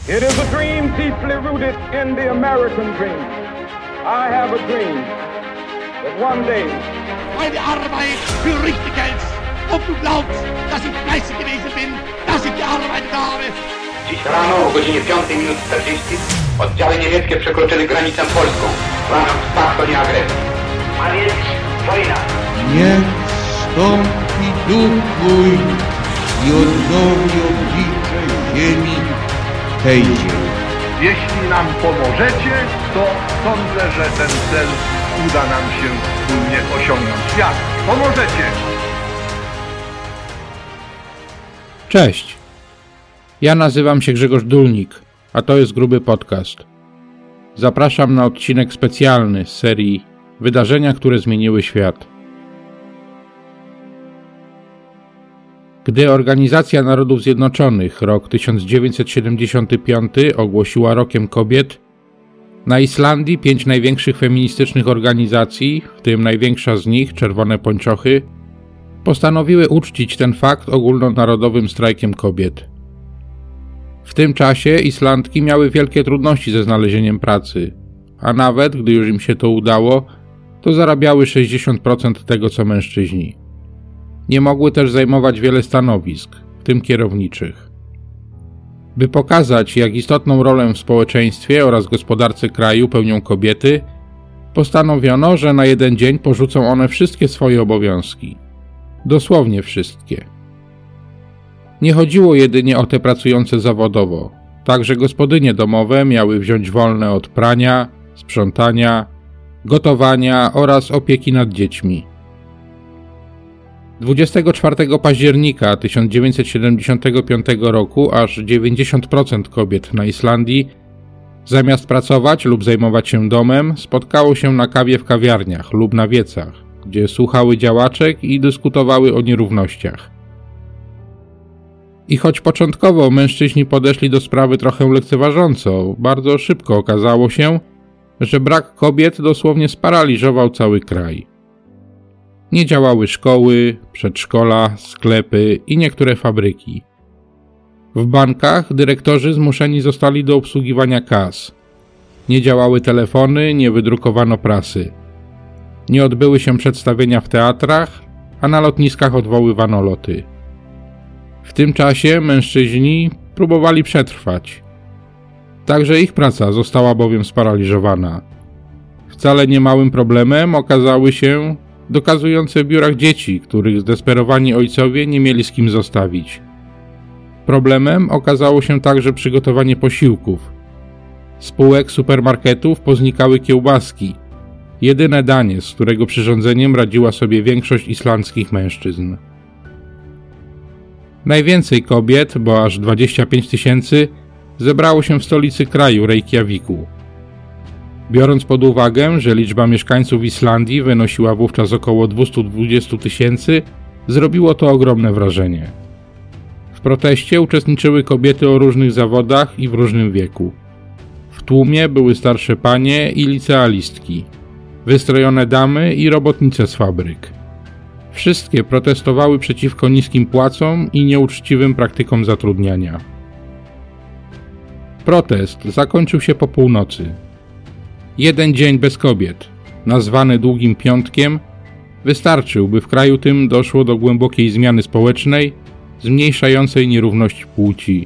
It is a dream deeply rooted in the American dream. I have a dream that one day... Meine Arbeit für richtig hältst und du glaubst, dass ich fleißig gewesen bin, dass ich gearbeitet habe. Dziś rano o godzinie 5:40 oddziały niemieckie przekroczyły granicę polską, łamiąc pakt o nieagresji. A więc wojna. Niech wstąpi duch Twój i odnowi oblicze ziemi tej ziemi. Jeśli nam pomożecie, to sądzę, że ten cel uda nam się wspólnie osiągnąć. Jak pomożecie? Cześć, ja nazywam się Grzegorz Dulnik, a to jest Gruby Podcast. Zapraszam na odcinek specjalny z serii Wydarzenia, które zmieniły świat. Gdy Organizacja Narodów Zjednoczonych rok 1975 ogłosiła Rokiem Kobiet, na Islandii 5 największych feministycznych organizacji, w tym największa z nich, Czerwone Pończochy, postanowiły uczcić ten fakt ogólnonarodowym strajkiem kobiet. W tym czasie Islandki miały wielkie trudności ze znalezieniem pracy, a nawet gdy już im się to udało, to zarabiały 60% tego co mężczyźni. Nie mogły też zajmować wiele stanowisk, w tym kierowniczych. By pokazać, jak istotną rolę w społeczeństwie oraz gospodarce kraju pełnią kobiety, postanowiono, że na jeden dzień porzucą one wszystkie swoje obowiązki. Dosłownie wszystkie. Nie chodziło jedynie o te pracujące zawodowo. Także gospodynie domowe miały wziąć wolne od prania, sprzątania, gotowania oraz opieki nad dziećmi. 24 października 1975 roku aż 90% kobiet na Islandii, zamiast pracować lub zajmować się domem, spotkało się na kawie w kawiarniach lub na wiecach, gdzie słuchały działaczek i dyskutowały o nierównościach. I choć początkowo mężczyźni podeszli do sprawy trochę lekceważąco, bardzo szybko okazało się, że brak kobiet dosłownie sparaliżował cały kraj. Nie działały szkoły, przedszkola, sklepy i niektóre fabryki. W bankach dyrektorzy zmuszeni zostali do obsługiwania kas. Nie działały telefony, nie wydrukowano prasy. Nie odbyły się przedstawienia w teatrach, a na lotniskach odwoływano loty. W tym czasie mężczyźni próbowali przetrwać. Także ich praca została bowiem sparaliżowana. Wcale niemałym problemem okazały się dokazujące w biurach dzieci, których zdesperowani ojcowie nie mieli z kim zostawić. Problemem okazało się także przygotowanie posiłków. Z półek supermarketów poznikały kiełbaski, jedyne danie, z którego przyrządzeniem radziła sobie większość islandzkich mężczyzn. Najwięcej kobiet, bo aż 25 000, zebrało się w stolicy kraju, Reykjaviku. Biorąc pod uwagę, że liczba mieszkańców Islandii wynosiła wówczas około 220 000, zrobiło to ogromne wrażenie. W proteście uczestniczyły kobiety o różnych zawodach i w różnym wieku. W tłumie były starsze panie i licealistki, wystrojone damy i robotnice z fabryk. Wszystkie protestowały przeciwko niskim płacom i nieuczciwym praktykom zatrudniania. Protest zakończył się po północy. Jeden dzień bez kobiet, nazwany Długim Piątkiem, wystarczył, by w kraju tym doszło do głębokiej zmiany społecznej, zmniejszającej nierówność płci.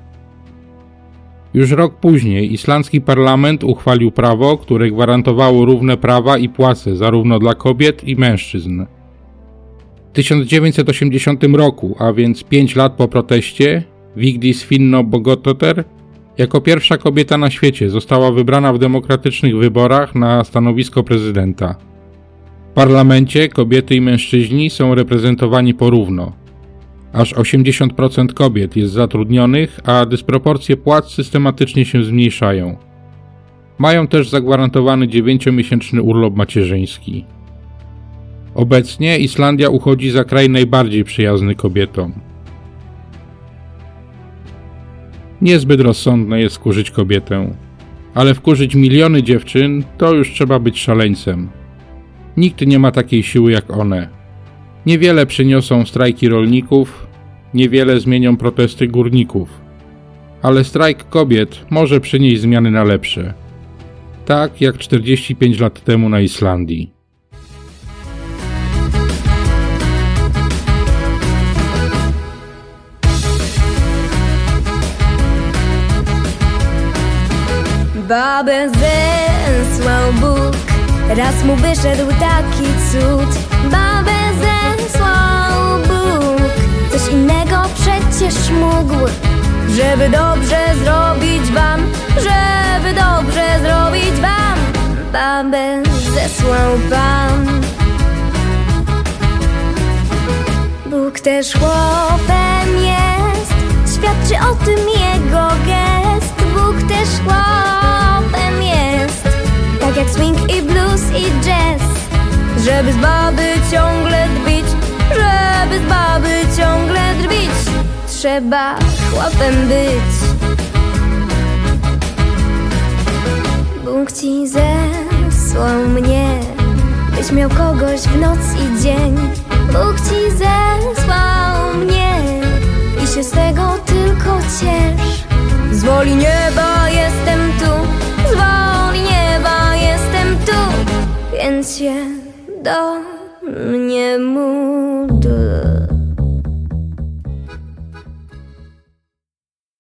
Już rok później islandzki parlament uchwalił prawo, które gwarantowało równe prawa i płace zarówno dla kobiet i mężczyzn. W 1980 roku, a więc 5 lat po proteście, Vigdis Finnbogadóttir jako pierwsza kobieta na świecie została wybrana w demokratycznych wyborach na stanowisko prezydenta. W parlamencie kobiety i mężczyźni są reprezentowani porówno. Aż 80% kobiet jest zatrudnionych, a dysproporcje płac systematycznie się zmniejszają. Mają też zagwarantowany 9-miesięczny urlop macierzyński. Obecnie Islandia uchodzi za kraj najbardziej przyjazny kobietom. Niezbyt rozsądne jest wkurzyć kobietę, ale wkurzyć miliony dziewczyn to już trzeba być szaleńcem. Nikt nie ma takiej siły jak one. Niewiele przyniosą strajki rolników, niewiele zmienią protesty górników. Ale strajk kobiet może przynieść zmiany na lepsze. Tak jak 45 lat temu na Islandii. Babę zesłał Bóg, raz mu wyszedł taki cud. Babę zesłał Bóg, coś innego przecież mógł. Żeby dobrze zrobić wam, żeby dobrze zrobić wam, babę zesłał Pan. Bóg też chłopem jest, świadczy o tym jego gest. Bóg też chłopem jest, tak jak swing i blues i jazz. Żeby z baby ciągle drwić, żeby z baby ciągle drwić, trzeba chłopem być. Bóg ci zesłał mnie, byś miał kogoś w noc i dzień. Bóg ci zesłał mnie i się z tego tylko ciesz. Z woli nieba jestem tu, z woli nieba jestem tu, więc się do mnie mów.